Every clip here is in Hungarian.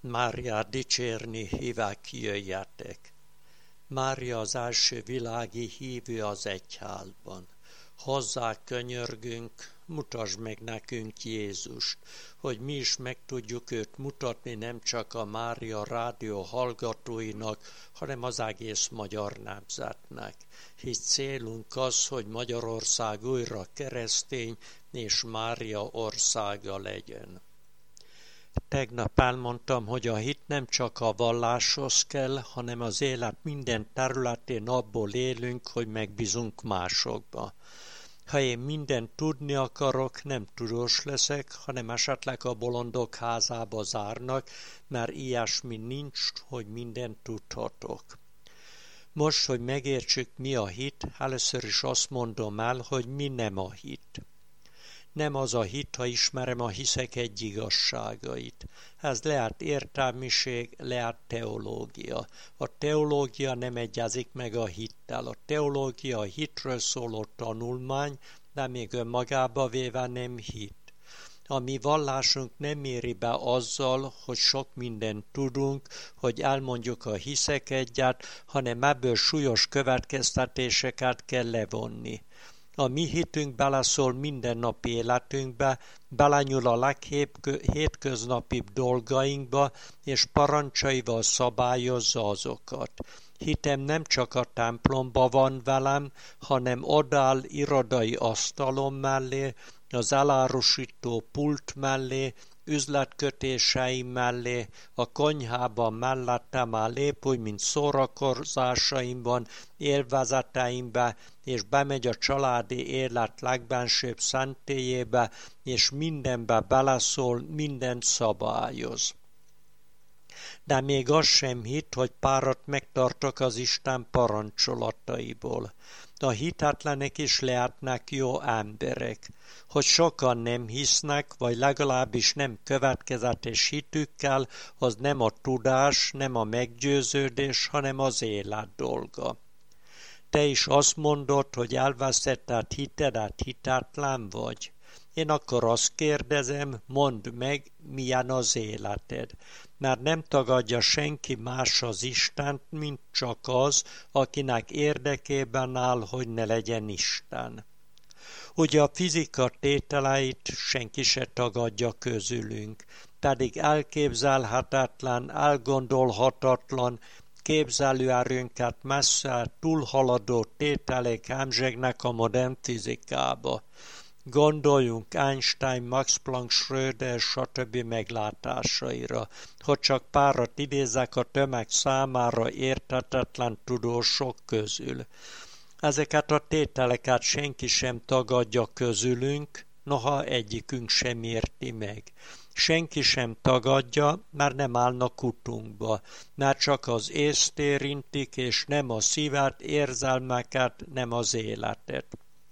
Máriát dicsérni hívák, jöjjetek! Mária az első világi hívő az egyházban. Hozzá könyörgünk, mutasd meg nekünk Jézust, hogy mi is meg tudjuk őt mutatni nem csak a Mária rádió hallgatóinak, hanem az egész magyar nemzetnek. Hisz célunk az, hogy Magyarország újra keresztény és Mária országa legyen. Tegnap elmondtam, hogy a hit nem csak a valláshoz kell, hanem az élet minden területén abból élünk, hogy megbízunk másokba. Ha én mindent tudni akarok, nem tudós leszek, hanem esetleg a bolondok házába zárnak, mert ilyesmi nincs, hogy mindent tudhatok. Most, hogy megértsük, mi a hit, először is azt mondom el, hogy mi nem a hit. Nem az a hit, ha ismerem a hiszek egy igazságait. Ez lehet értelmiség, lehet teológia. A teológia nem egyezik meg a hittel. A teológia a hitről szóló tanulmány, de még önmagába véve nem hit. A mi vallásunk nem éri be azzal, hogy sok mindent tudunk, hogy elmondjuk a hiszek egyet, hanem ebből súlyos következtetéseket kell levonni. A mi hitünk beleszól mindennapi életünkbe, belenyúl a leghétköznapibb dolgainkba, és parancsaival szabályozza azokat. Hitem nem csak a templomba van velem, hanem odáll irodai asztalom mellé, az elárusító pult mellé, üzletkötéseim mellé, a konyhában mellettem áll épp úgy, mint szórakozásaimban, élvezeteimbe, és bemegy a családi élet legbensőbb szentélyébe, és mindenbe beleszól, mindent szabályoz. De még az sem hit, hogy párat megtartok az Isten parancsolataiból. A hitetlenek is lehetnek jó emberek. Hogy sokan nem hisznek, vagy legalábbis nem következetes hitükkel, az nem a tudás, nem a meggyőződés, hanem az élet dolga. Te is azt mondod, hogy elvesztetted hitedet, hitetlen vagy. Én akkor azt kérdezem, mondd meg, milyen az életed. Mert nem tagadja senki más az Istent, mint csak az, akinek érdekében áll, hogy ne legyen Isten. Ugye a fizika tételeit senki se tagadja közülünk, pedig elképzelhetetlen, elgondolhatatlan, képzelőerőnket messze túlhaladó tételek hemzsegnek a modern fizikába. Gondoljunk Einstein, Max Planck, Schröder, stb. Meglátásaira, hogy csak párat idézek a tömeg számára érthetetlen tudósok közül. Ezeket a tételeket senki sem tagadja közülünk, noha egyikünk sem érti meg. Senki sem tagadja, mert nem állnak utunkba, mert csak az észt érintik, és nem a szívet, érzelmeket, nem az életet.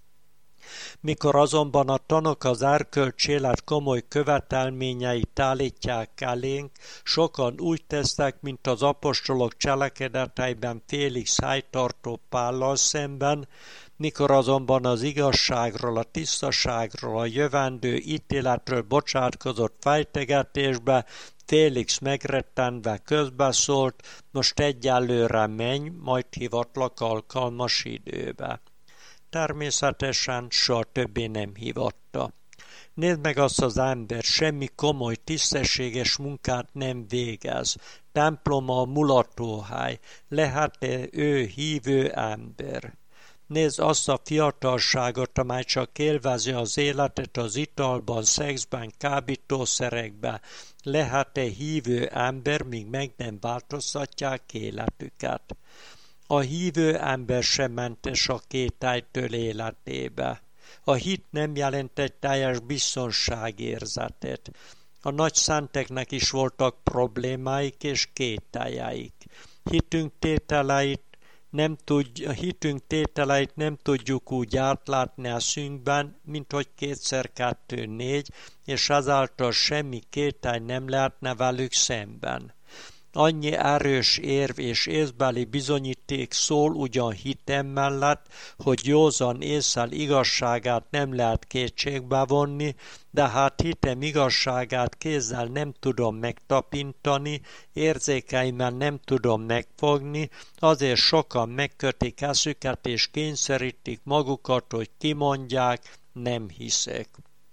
Mikor azonban a tanok az erkölcs élet komoly követelményeit állítják elénk, sokan úgy tesznek, mint az apostolok cselekedeteiben Félix helytartó Pállal szemben, mikor azonban az igazságról, a tisztaságról, a jövendő ítéletről bocsátkozott fejtegetésbe, Félix megrettenve közbeszólt, most egyelőre menj, majd hívatlak alkalmas időbe. Természetesen soha többé nem hívatta. Nézd meg azt az ember, semmi komoly, tisztességes munkát nem végez. Temploma a mulatóhely, lehet-e ő hívő ember? Nézd azt a fiatalságot, amely csak élvezi az életet az italban, szexben, kábítószerekben. Lehet-e hívő ember, míg meg nem változtatják életüket? A hívő ember sem mentes a kételytől életébe. A hit nem jelent egy teljes biztonságérzetet. A nagy szenteknek is voltak problémáik és kételyeik. Hitünk tételeit nem tudjuk úgy átlátni a szünkben, mint hogy 2x2 4, és ezáltal semmi kételj nem lehetne velük szemben. Annyi erős érv és észbeli bizonyíték szól ugyan hitem mellett, hogy józan ésszel igazságát nem lehet kétségbe vonni, de hát hitem igazságát kézzel nem tudom megtapintani, érzékeimmel nem tudom megfogni, azért sokan megkötik eszüket és kényszerítik magukat, hogy kimondják, nem hiszek.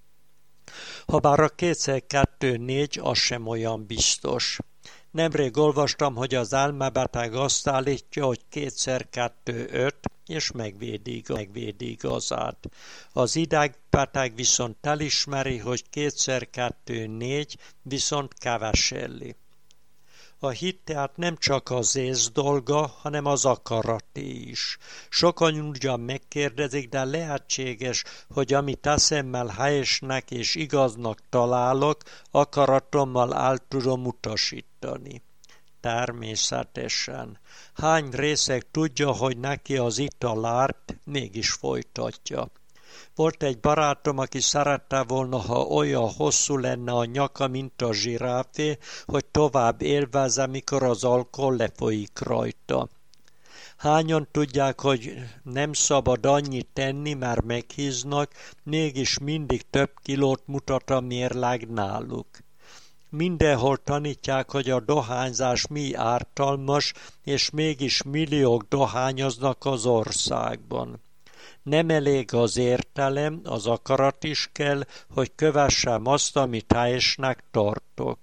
Habár a 2x2 4, az sem olyan biztos. Nemrég olvastam, hogy az elmebeteg azt állítja, hogy 2x2 5, és megvédi igazát. Az idegbeteg viszont elismeri, hogy 2x2 4, viszont keveselli. A hit tehát nem csak az ész dolga, hanem az akaraté is. Sokan ugyan megkérdezik, de lehetséges, hogy amit eszemmel helyesnek és igaznak találok, akaratommal el tudom utasítani. Természetesen. Hány részeg tudja, hogy neki az ital árt, mégis folytatja. Volt egy barátom, aki szerette volna, ha olyan hosszú lenne a nyaka, mint a zsiráfé, hogy tovább élvezze, mikor az alkohol lefolyik rajta. Hányan tudják, hogy nem szabad annyit tenni, mert meghíznak, mégis mindig több kilót mutat a mérleg náluk. Mindenhol tanítják, hogy a dohányzás mi ártalmas, és mégis milliók dohányoznak az országban. Nem elég az értelem, az akarat is kell, hogy kövessem azt, amit helyesnek tartok.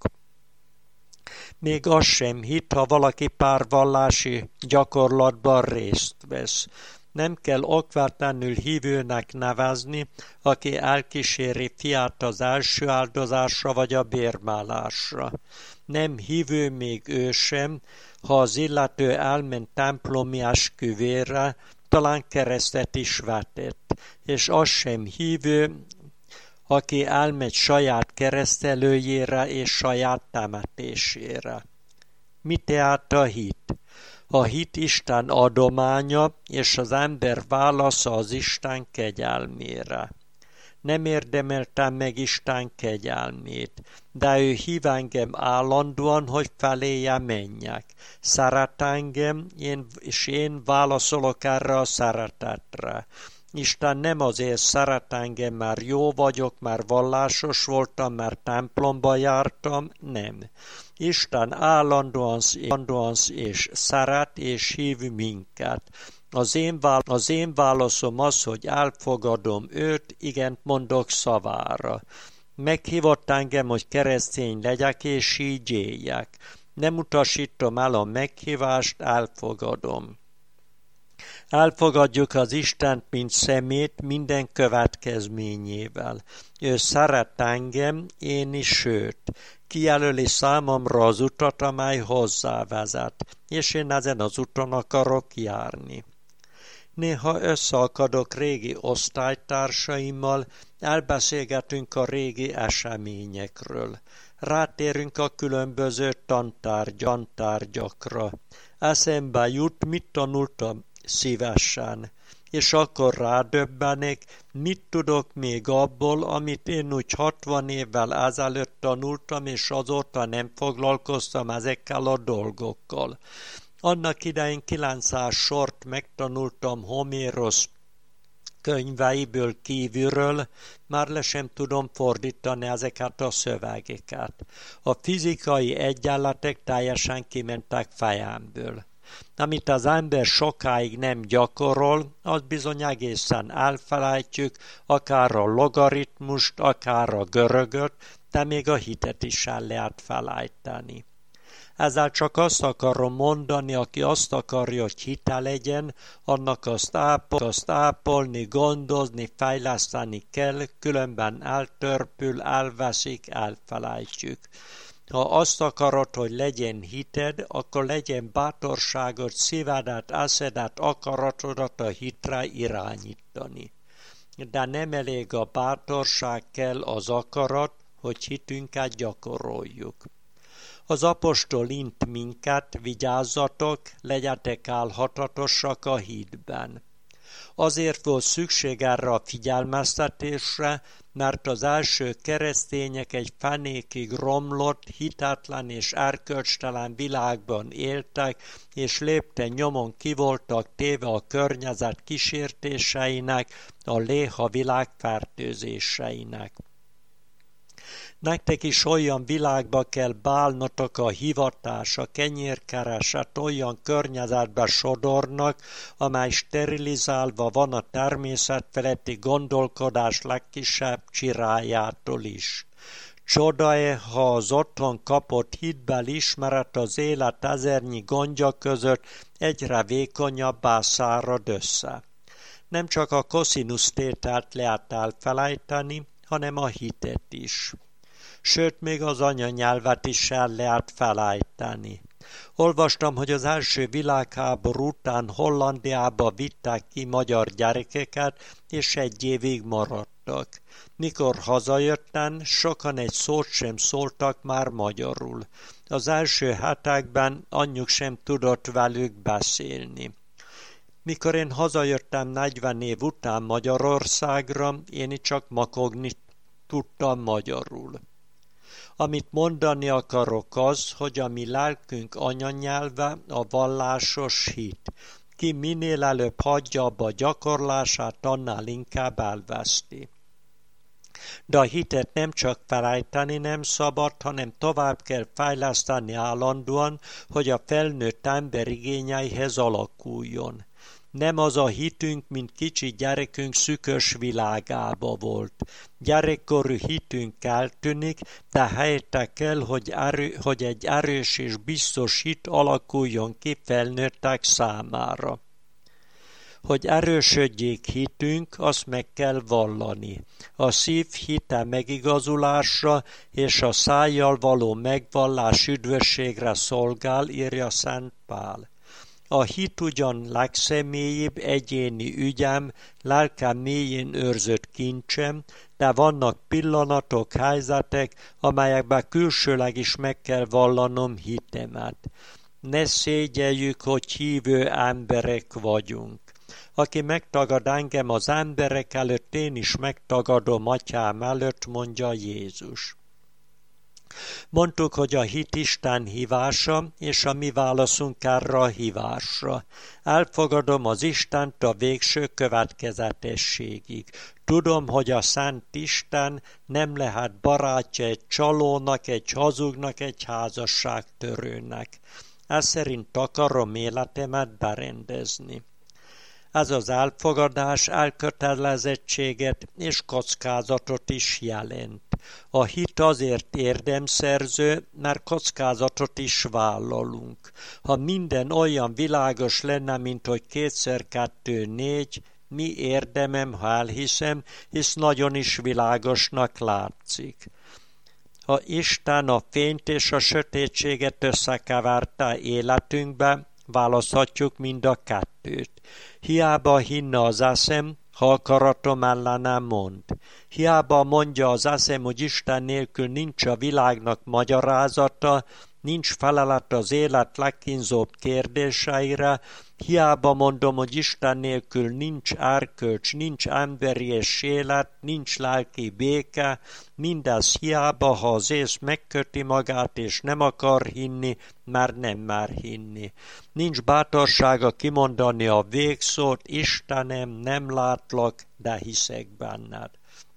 Még az sem hit, ha valaki pár vallási gyakorlatban részt vesz. Nem kell okvetlenül hívőnek nevezni, aki elkíséri fiát az első áldozásra vagy a bérmálásra. Nem hívő még ő sem, ha az illető elment templomi esküvére, talán keresztet is vetett, és az sem hívő, aki elmegy saját keresztelőjére és saját temetésére. Mi tehát a hit? A hit Isten adománya, és az ember válasza az Isten kegyelmére. Nem érdemeltem meg Isten kegyelmét, de ő hív engem állandóan, hogy feléje menjek. Szeret engem, és én válaszolok erre a szeretetre. Isten nem azért szeret engem, mert jó vagyok, mert vallásos voltam, mert templomba jártam, nem. Isten állandóan és szeret és hív minket. Az én válaszom az, hogy elfogadom őt, igent mondok szavára. Meghívott engem, hogy keresztény legyek, és így éljek. Nem utasítom el a meghívást, elfogadom. Elfogadjuk az Istent, mint szemét minden következményével. Ő szeret engem, én is őt. Kijelöli számomra az utat, amely hozzávezet, és én ezen az úton akarok járni. Néha összeakadok régi osztálytársaimmal, elbeszélgetünk a régi eseményekről. Rátérünk a különböző tantárgyakra. Eszembe jut, mit tanultam szívesen, és akkor rádöbbenek, mit tudok még abból, amit én úgy 60 évvel ezelőtt tanultam, és azóta nem foglalkoztam ezekkel a dolgokkal. Annak idején 900 sort megtanultam Homérosz könyveiből kívülről, már le sem tudom fordítani ezeket a szövegeket. A fizikai egyenletek teljesen kimentek fejemből. Amit az ember sokáig nem gyakorol, az bizony egészen elfelejtjük, akár a logaritmust, akár a görögöt, de még a hitet is el lehet felejteni. Ezzel csak azt akarom mondani, aki azt akarja, hogy hite legyen, annak azt ápolni, gondozni, fejleszteni kell, különben eltörpül, elveszik, elfelejtjük. Ha azt akarod, hogy legyen hited, akkor legyen bátorságod, szívedet, eszedet, akaratodat a hitre irányítani. De nem elég a bátorság, kell az akarat, hogy hitünket gyakoroljuk. Az apostol int minket, vigyázzatok, legyetek álhatatosak a hitben. Azért volt szükség erre a figyelmeztetésre, mert az első keresztények egy fenékig romlott, hitetlen és erkölcstelen világban éltek, és lépten nyomon ki voltak téve a környezet kísértéseinek, a léha világ fertőzéseinek. Nektek is olyan világba kell bálnotok, a hivatás, a kenyérkereset olyan környezetbe sodornak, amely sterilizálva van a természet feletti gondolkodás legkisebb csirájától is. Csoda-e, ha az otthon kapott hitbel ismeret az élet ezernyi gondja között egyre vékonyabbá szárad össze. Nem csak a koszinusz tételt lehet elfelejteni, hanem a hitet is. Sőt, még az anyanyelvet is el lehet felejteni. Olvastam, hogy az első világháború után Hollandiába vitták ki magyar gyerekeket, és egy évig maradtak. Mikor hazajöttem, sokan egy szót sem szóltak már magyarul. Az első hetekben anyjuk sem tudott velük beszélni. Mikor én hazajöttem 40 év után Magyarországra, én csak makogni tudtam magyarul. Amit mondani akarok az, hogy a mi lelkünk anyanyelve a vallásos hit. Ki minél előbb hagyja abba a gyakorlását, annál inkább elveszti. De a hitet nem csak felejteni nem szabad, hanem tovább kell fejleszteni állandóan, hogy a felnőtt ember igényeihez alakuljon. Nem az a hitünk, mint kicsi gyerekünk szükös világába volt. Gyerekkorú hitünk eltűnik, de helyette kell, hogy egy erős és biztos hit alakuljon ki felnőttek számára. Hogy erősödjék hitünk, azt meg kell vallani. A szív hite megigazulásra és a szájjal való megvallás üdvösségre szolgál, írja Szent Pál. A hit ugyan legszemélyibb egyéni ügyem, lelkem mélyén őrzött kincsem, de vannak pillanatok, helyzetek, amelyekben külsőleg is meg kell vallanom hitemet. Ne szégyeljük, hogy hívő emberek vagyunk. Aki megtagad engem az emberek előtt, én is megtagadom atyám előtt, mondja Jézus. Mondtuk, hogy a hit Isten hívása, és a mi válaszunk erre a hívásra. Elfogadom az Istent a végső következetességig. Tudom, hogy a Szent Isten nem lehet barátja egy csalónak, egy hazugnak, egy házasságtörőnek. Ez szerint akarom életemet berendezni. Ez az elfogadás elkötelezettséget és kockázatot is jelent. A hit azért érdemszerző, mert kockázatot is vállalunk. Ha minden olyan világos lenne, mint hogy 2x2 4, mi érdemem, ha elhiszem, hisz nagyon is világosnak látszik. Ha Isten a fényt és a sötétséget összekeverte életünkbe, választhatjuk mind a kettőt. Hiába hinne az eszem, ha akaratom ellenem mond. Hiába mondja az eszem, hogy Isten nélkül nincs a világnak magyarázata, nincs felelet az élet legkínzóbb kérdéseire, hiába mondom, hogy Isten nélkül nincs erkölcs, nincs emberi és élet, nincs lelki béke, mindez hiába, ha az ész megköti magát és nem akar hinni, mert nem mer hinni. Nincs bátorsága kimondani a végszót, Istenem, nem látlak, de hiszek benned.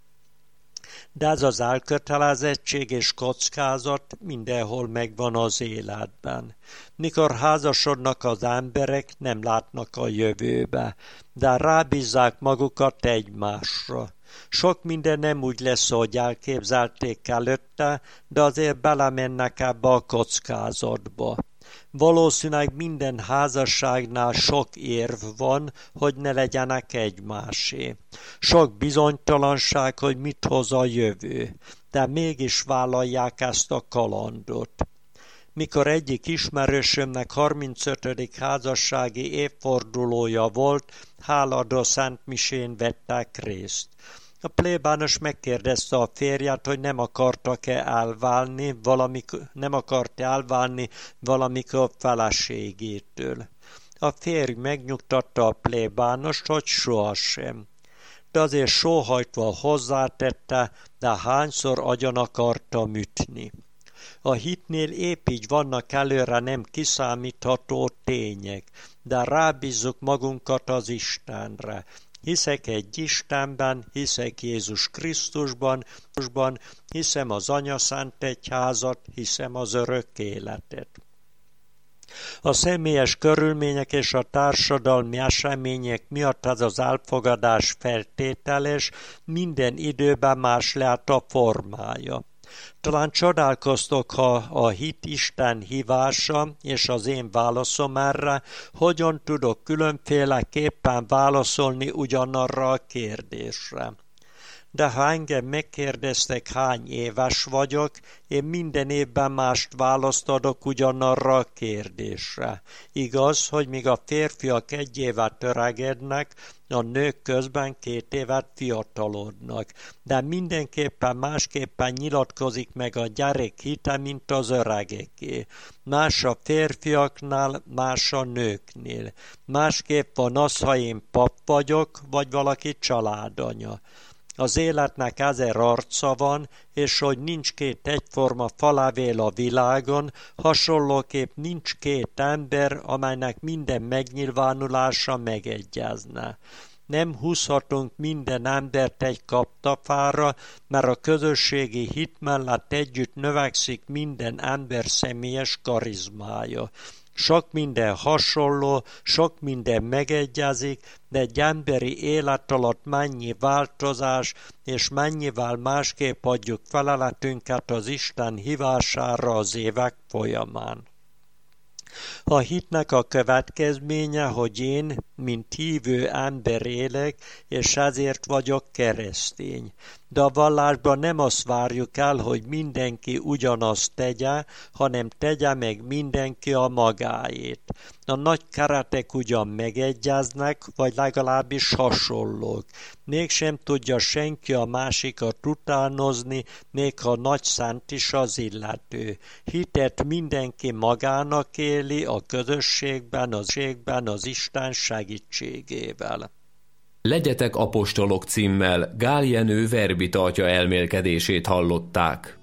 De ez az elkötelezettség és kockázat mindenhol megvan az életben. Mikor házasodnak az emberek, nem látnak a jövőbe, de rábízzák magukat egymásra. Sok minden nem úgy lesz, hogy elképzelték előtte, de azért belemennek ebbe a kockázatba. Valószínűleg minden házasságnál sok érv van, hogy ne legyenek egymásé. Sok bizonytalanság, hogy mit hoz a jövő, de mégis vállalják ezt a kalandot. Mikor egyik ismerősömnek 35. házassági évfordulója volt, háladó szentmisén vettek részt. A plébános megkérdezte a férját, hogy nem akart-e elválni valamikor feleségétől. A férj megnyugtatta a plébánost, hogy sohasem. De azért sóhajtva hozzátette, de hányszor agyon akartam ütni. A hitnél épp így vannak előre nem kiszámítható tények, de rábízzuk magunkat az Istenre. Hiszek egy Istenben, hiszek Jézus Krisztusban, hiszem az Anyaszent Egyházat, hiszem az örök életet. A személyes körülmények és a társadalmi események miatt ez az elfogadás feltételes, minden időben más lehet a formája. Talán csodálkoztok, ha a hit Isten hívása és az én válaszom erre, hogyan tudok különféleképpen válaszolni ugyanarra a kérdésre. De ha engem megkérdeztek, hány éves vagyok, én minden évben mást választ adok ugyanarra a kérdésre. Igaz, hogy míg a férfiak 1 évet öregednek, a nők közben 2 évet fiatalodnak, de mindenképpen másképpen nyilatkozik meg a gyerek hite, mint az öregeké. Más a férfiaknál, más a nőknél. Másképp van az, ha én pap vagyok, vagy valaki családanya. Az életnek 1000 arca van, és hogy nincs 2 egyforma falávél a világon, hasonlóképp nincs 2 ember, amelynek minden megnyilvánulása megegyezne. Nem húzhatunk minden embert egy kaptafára, mert a közösségi hit mellett együtt növekszik minden ember személyes karizmája. Sok minden hasonló, sok minden megegyezik, de egy emberi élet alatt mennyi változás, és mennyivel másképp adjuk feleletünket az Isten hívására az évek folyamán. A hitnek a következménye, hogy én, mint hívő ember élek, és ezért vagyok keresztény. De a vallásban nem azt várjuk el, hogy mindenki ugyanazt tegye, hanem tegye meg mindenki a magáét. A nagy keretek ugyan megegyeznek, vagy legalábbis hasonlók. Mégsem tudja senki a másikat utánozni, még ha nagy szent is az illető. Hitet mindenki magának éli a közösségben, az Isten segítségével. Legyetek apostolok címmel Gál Jenő verbita atya elmélkedését hallották.